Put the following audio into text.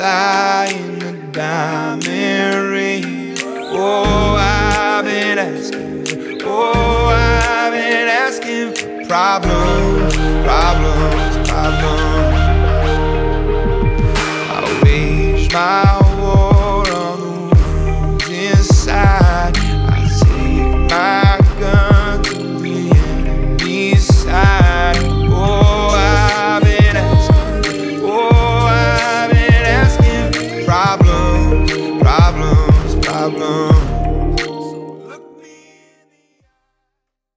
fly in the diamond ring. Oh, I've been asking. Oh, I've been asking for problems, problems, problems. I wage my war on the ones inside. I take my gun to the enemy's side. Oh, I've been asking. Oh, I've been asking for problems, problems, problems.